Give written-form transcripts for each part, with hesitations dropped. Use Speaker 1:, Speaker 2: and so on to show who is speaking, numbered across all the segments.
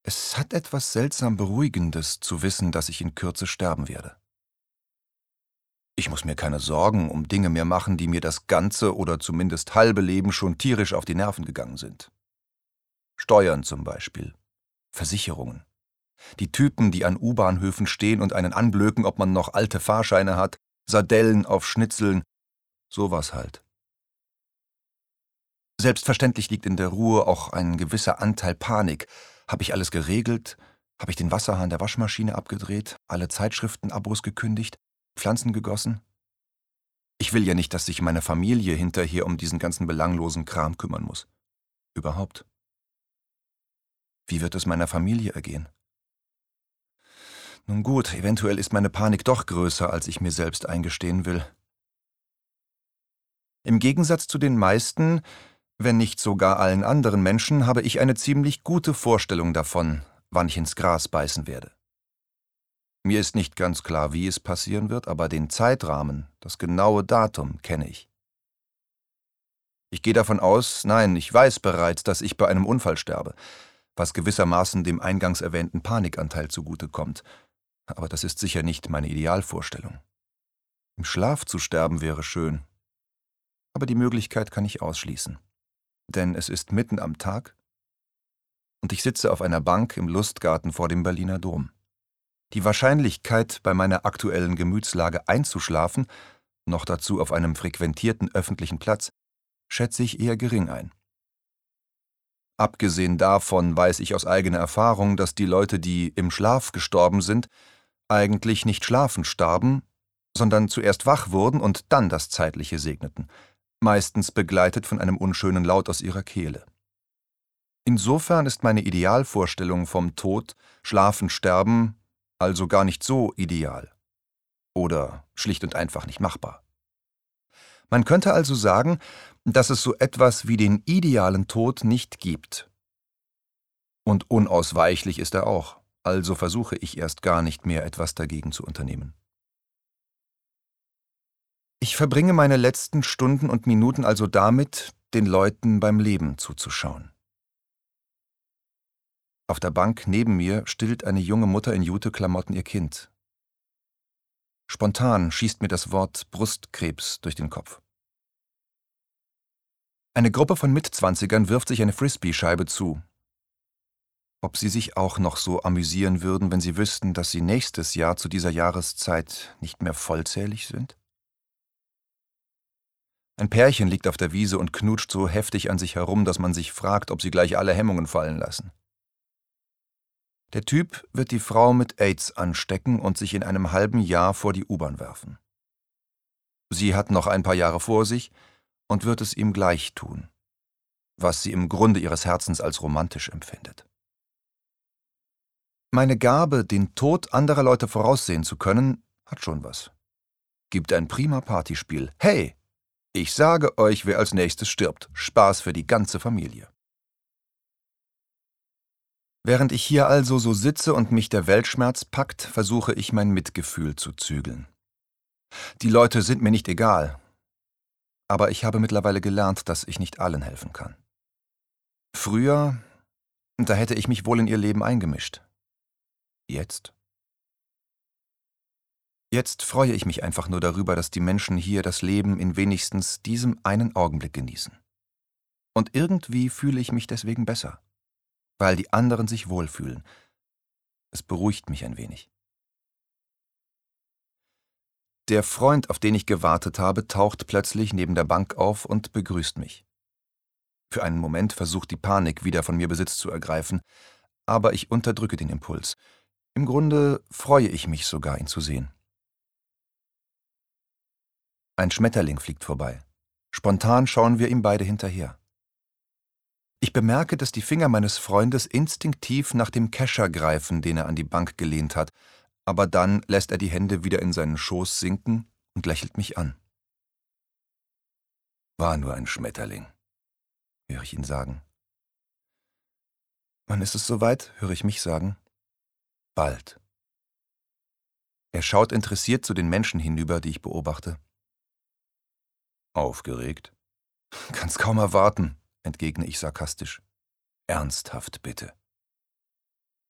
Speaker 1: Es hat etwas seltsam Beruhigendes zu wissen, dass ich in Kürze sterben werde. Ich muss mir keine Sorgen um Dinge mehr machen, die mir das ganze oder zumindest halbe Leben schon tierisch auf die Nerven gegangen sind. Steuern zum Beispiel, Versicherungen. Die Typen, die an U-Bahnhöfen stehen und einen anblöken, ob man noch alte Fahrscheine hat, Sardellen auf Schnitzeln, sowas halt. Selbstverständlich liegt in der Ruhe auch ein gewisser Anteil Panik. Habe ich alles geregelt? Habe ich den Wasserhahn der Waschmaschine abgedreht, alle Zeitschriftenabos gekündigt, Pflanzen gegossen? Ich will ja nicht, dass sich meine Familie hinterher um diesen ganzen belanglosen Kram kümmern muss. Überhaupt. Wie wird es meiner Familie ergehen? Nun gut, eventuell ist meine Panik doch größer, als ich mir selbst eingestehen will. Im Gegensatz zu den meisten, wenn nicht sogar allen anderen Menschen, habe ich eine ziemlich gute Vorstellung davon, wann ich ins Gras beißen werde. Mir ist nicht ganz klar, wie es passieren wird, aber den Zeitrahmen, das genaue Datum kenne ich. Ich gehe davon aus, nein, ich weiß bereits, dass ich bei einem Unfall sterbe, was gewissermaßen dem eingangs erwähnten Panikanteil zugutekommt. Aber das ist sicher nicht meine Idealvorstellung. Im Schlaf zu sterben wäre schön, aber die Möglichkeit kann ich ausschließen. Denn es ist mitten am Tag und ich sitze auf einer Bank im Lustgarten vor dem Berliner Dom. Die Wahrscheinlichkeit, bei meiner aktuellen Gemütslage einzuschlafen, noch dazu auf einem frequentierten öffentlichen Platz, schätze ich eher gering ein. Abgesehen davon weiß ich aus eigener Erfahrung, dass die Leute, die im Schlaf gestorben sind, eigentlich nicht schlafend starben, sondern zuerst wach wurden und dann das Zeitliche segneten, meistens begleitet von einem unschönen Laut aus ihrer Kehle. Insofern ist meine Idealvorstellung vom Tod, Schlafen, Sterben also gar nicht so ideal oder schlicht und einfach nicht machbar. Man könnte also sagen, dass es so etwas wie den idealen Tod nicht gibt. Und unausweichlich ist er auch, also versuche ich erst gar nicht mehr etwas dagegen zu unternehmen. Ich verbringe meine letzten Stunden und Minuten also damit, den Leuten beim Leben zuzuschauen. Auf der Bank neben mir stillt eine junge Mutter in Juteklamotten ihr Kind. Spontan schießt mir das Wort Brustkrebs durch den Kopf. Eine Gruppe von Mitzwanzigern wirft sich eine Frisbee-Scheibe zu. Ob sie sich auch noch so amüsieren würden, wenn sie wüssten, dass sie nächstes Jahr zu dieser Jahreszeit nicht mehr vollzählig sind? Ein Pärchen liegt auf der Wiese und knutscht so heftig an sich herum, dass man sich fragt, ob sie gleich alle Hemmungen fallen lassen. Der Typ wird die Frau mit AIDS anstecken und sich in einem halben Jahr vor die U-Bahn werfen. Sie hat noch ein paar Jahre vor sich und wird es ihm gleich tun, was sie im Grunde ihres Herzens als romantisch empfindet. Meine Gabe, den Tod anderer Leute voraussehen zu können, hat schon was. Gibt ein prima Partyspiel. Hey, ich sage euch, wer als nächstes stirbt. Spaß für die ganze Familie. Während ich hier also so sitze und mich der Weltschmerz packt, versuche ich mein Mitgefühl zu zügeln. Die Leute sind mir nicht egal, aber ich habe mittlerweile gelernt, dass ich nicht allen helfen kann. Früher, da hätte ich mich wohl in ihr Leben eingemischt. Jetzt? Jetzt freue ich mich einfach nur darüber, dass die Menschen hier das Leben in wenigstens diesem einen Augenblick genießen. Und irgendwie fühle ich mich deswegen besser, weil die anderen sich wohlfühlen. Es beruhigt mich ein wenig. Der Freund, auf den ich gewartet habe, taucht plötzlich neben der Bank auf und begrüßt mich. Für einen Moment versucht die Panik wieder von mir Besitz zu ergreifen, aber ich unterdrücke den Impuls. Im Grunde freue ich mich sogar, ihn zu sehen. Ein Schmetterling fliegt vorbei. Spontan schauen wir ihm beide hinterher. Ich bemerke, dass die Finger meines Freundes instinktiv nach dem Kescher greifen, den er an die Bank gelehnt hat, aber dann lässt er die Hände wieder in seinen Schoß sinken und lächelt mich an. War nur ein Schmetterling, höre ich ihn sagen. Wann ist es soweit, höre ich mich sagen. Bald. Er schaut interessiert zu den Menschen hinüber, die ich beobachte. Aufgeregt? Kann's kaum erwarten, entgegne ich sarkastisch. Ernsthaft bitte.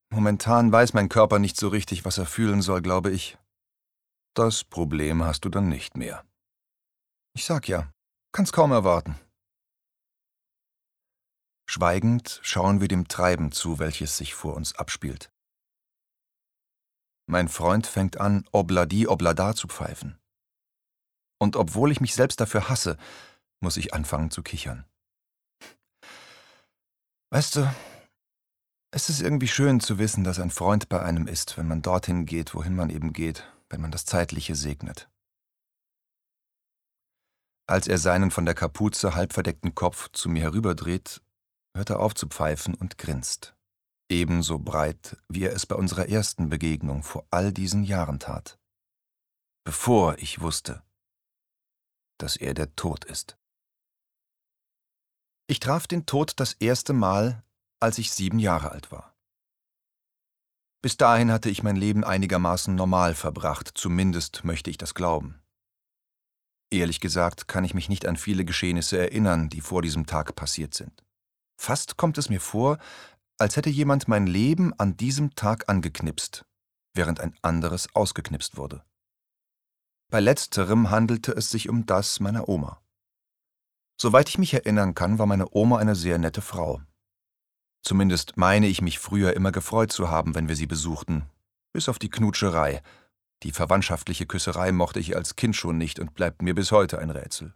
Speaker 1: Momentan weiß mein Körper nicht so richtig, was er fühlen soll, glaube ich. Das Problem hast du dann nicht mehr. Ich sag ja, kann's kaum erwarten. Schweigend schauen wir dem Treiben zu, welches sich vor uns abspielt. Mein Freund fängt an, Obladi Oblada zu pfeifen. Und obwohl ich mich selbst dafür hasse, muss ich anfangen zu kichern. Weißt du, es ist irgendwie schön zu wissen, dass ein Freund bei einem ist, wenn man dorthin geht, wohin man eben geht, wenn man das Zeitliche segnet. Als er seinen von der Kapuze halb verdeckten Kopf zu mir herüberdreht, hört er auf zu pfeifen und grinst. Ebenso breit, wie er es bei unserer ersten Begegnung vor all diesen Jahren tat. Bevor ich wusste, dass er der Tod ist. Ich traf den Tod das erste Mal, als ich 7 Jahre alt war. Bis dahin hatte ich mein Leben einigermaßen normal verbracht, zumindest möchte ich das glauben. Ehrlich gesagt kann ich mich nicht an viele Geschehnisse erinnern, die vor diesem Tag passiert sind. Fast kommt es mir vor, als hätte jemand mein Leben an diesem Tag angeknipst, während ein anderes ausgeknipst wurde. Bei letzterem handelte es sich um das meiner Oma. Soweit ich mich erinnern kann, war meine Oma eine sehr nette Frau. Zumindest meine ich mich früher immer gefreut zu haben, wenn wir sie besuchten, bis auf die Knutscherei. Die verwandtschaftliche Küsserei mochte ich als Kind schon nicht und bleibt mir bis heute ein Rätsel.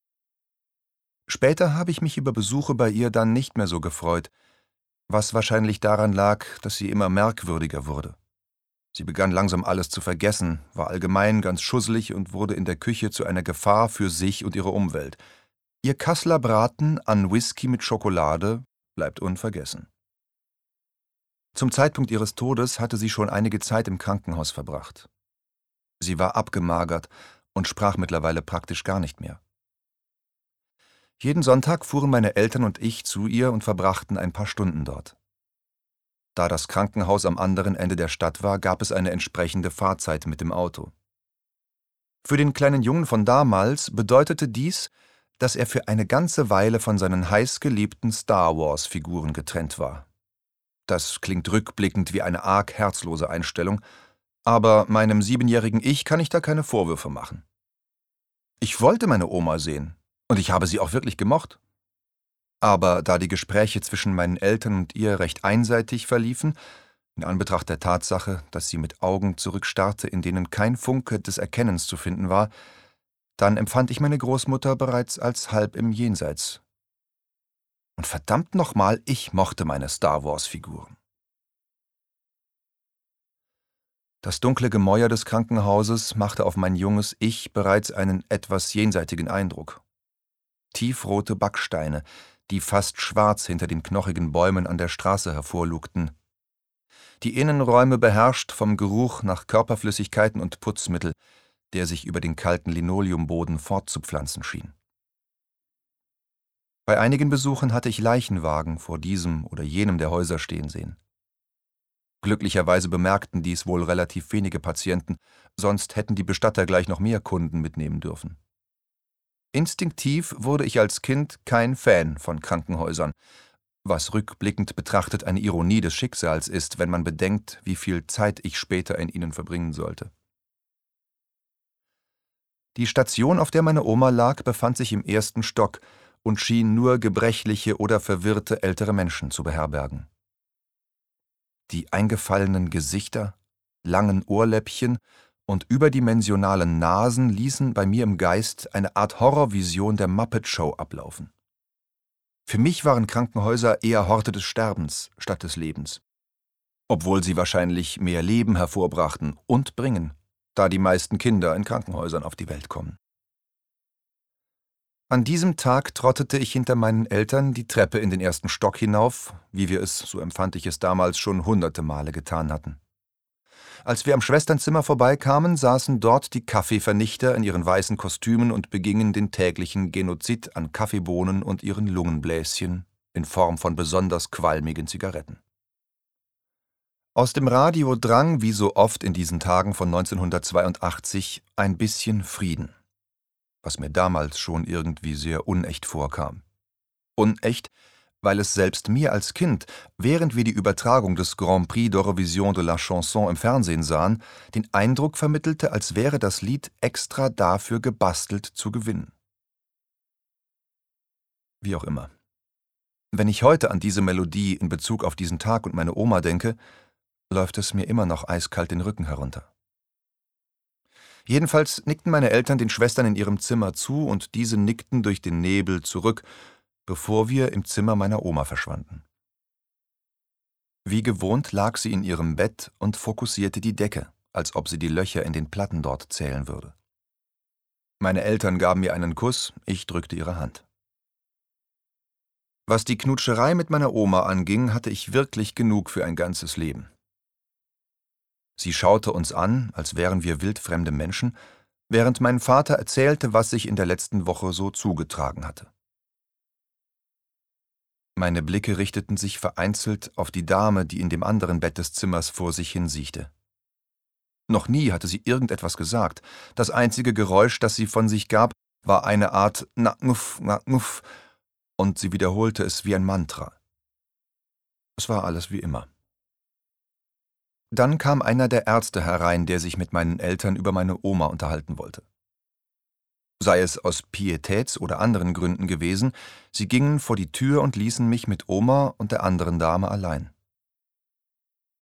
Speaker 1: Später habe ich mich über Besuche bei ihr dann nicht mehr so gefreut, was wahrscheinlich daran lag, dass sie immer merkwürdiger wurde. Sie begann langsam alles zu vergessen, war allgemein ganz schusselig und wurde in der Küche zu einer Gefahr für sich und ihre Umwelt. Ihr Kasseler Braten an Whisky mit Schokolade bleibt unvergessen. Zum Zeitpunkt ihres Todes hatte sie schon einige Zeit im Krankenhaus verbracht. Sie war abgemagert und sprach mittlerweile praktisch gar nicht mehr. Jeden Sonntag fuhren meine Eltern und ich zu ihr und verbrachten ein paar Stunden dort. Da das Krankenhaus am anderen Ende der Stadt war, gab es eine entsprechende Fahrzeit mit dem Auto. Für den kleinen Jungen von damals bedeutete dies, dass er für eine ganze Weile von seinen heißgeliebten Star-Wars-Figuren getrennt war. Das klingt rückblickend wie eine arg herzlose Einstellung, aber meinem 7-jährigen Ich kann ich da keine Vorwürfe machen. Ich wollte meine Oma sehen, und ich habe sie auch wirklich gemocht. Aber da die Gespräche zwischen meinen Eltern und ihr recht einseitig verliefen, in Anbetracht der Tatsache, dass sie mit Augen zurückstarrte, in denen kein Funke des Erkennens zu finden war, dann empfand ich meine Großmutter bereits als halb im Jenseits. Und verdammt nochmal, ich mochte meine Star-Wars-Figuren. Das dunkle Gemäuer des Krankenhauses machte auf mein junges Ich bereits einen etwas jenseitigen Eindruck. Tiefrote Backsteine, die fast schwarz hinter den knochigen Bäumen an der Straße hervorlugten. Die Innenräume beherrscht vom Geruch nach Körperflüssigkeiten und Putzmittel, der sich über den kalten Linoleumboden fortzupflanzen schien. Bei einigen Besuchen hatte ich Leichenwagen vor diesem oder jenem der Häuser stehen sehen. Glücklicherweise bemerkten dies wohl relativ wenige Patienten, sonst hätten die Bestatter gleich noch mehr Kunden mitnehmen dürfen. Instinktiv wurde ich als Kind kein Fan von Krankenhäusern, was rückblickend betrachtet eine Ironie des Schicksals ist, wenn man bedenkt, wie viel Zeit ich später in ihnen verbringen sollte. Die Station, auf der meine Oma lag, befand sich im 1. Stock und schien nur gebrechliche oder verwirrte ältere Menschen zu beherbergen. Die eingefallenen Gesichter, langen Ohrläppchen und überdimensionalen Nasen ließen bei mir im Geist eine Art Horrorvision der Muppet Show ablaufen. Für mich waren Krankenhäuser eher Horte des Sterbens statt des Lebens, obwohl sie wahrscheinlich mehr Leben hervorbrachten und bringen, da die meisten Kinder in Krankenhäusern auf die Welt kommen. An diesem Tag trottete ich hinter meinen Eltern die Treppe in den 1. Stock hinauf, wie wir es, so empfand ich es damals, schon hunderte Male getan hatten. Als wir am Schwesternzimmer vorbeikamen, saßen dort die Kaffeevernichter in ihren weißen Kostümen und begingen den täglichen Genozid an Kaffeebohnen und ihren Lungenbläschen in Form von besonders qualmigen Zigaretten. Aus dem Radio drang, wie so oft in diesen Tagen von 1982, ein bisschen Frieden, was mir damals schon irgendwie sehr unecht vorkam. Unecht, weil es selbst mir als Kind, während wir die Übertragung des Grand Prix d'Eurovision de la Chanson im Fernsehen sahen, den Eindruck vermittelte, als wäre das Lied extra dafür gebastelt zu gewinnen. Wie auch immer. Wenn ich heute an diese Melodie in Bezug auf diesen Tag und meine Oma denke, läuft es mir immer noch eiskalt den Rücken herunter. Jedenfalls nickten meine Eltern den Schwestern in ihrem Zimmer zu und diese nickten durch den Nebel zurück, bevor wir im Zimmer meiner Oma verschwanden. Wie gewohnt lag sie in ihrem Bett und fokussierte die Decke, als ob sie die Löcher in den Platten dort zählen würde. Meine Eltern gaben mir einen Kuss, ich drückte ihre Hand. Was die Knutscherei mit meiner Oma anging, hatte ich wirklich genug für ein ganzes Leben. Sie schaute uns an, als wären wir wildfremde Menschen, während mein Vater erzählte, was sich in der letzten Woche so zugetragen hatte. Meine Blicke richteten sich vereinzelt auf die Dame, die in dem anderen Bett des Zimmers vor sich hinsiechte. Noch nie hatte sie irgendetwas gesagt. Das einzige Geräusch, das sie von sich gab, war eine Art Nacknuff, Nacknuff, und sie wiederholte es wie ein Mantra. Es war alles wie immer. Dann kam einer der Ärzte herein, der sich mit meinen Eltern über meine Oma unterhalten wollte. Sei es aus Pietäts- oder anderen Gründen gewesen, sie gingen vor die Tür und ließen mich mit Oma und der anderen Dame allein.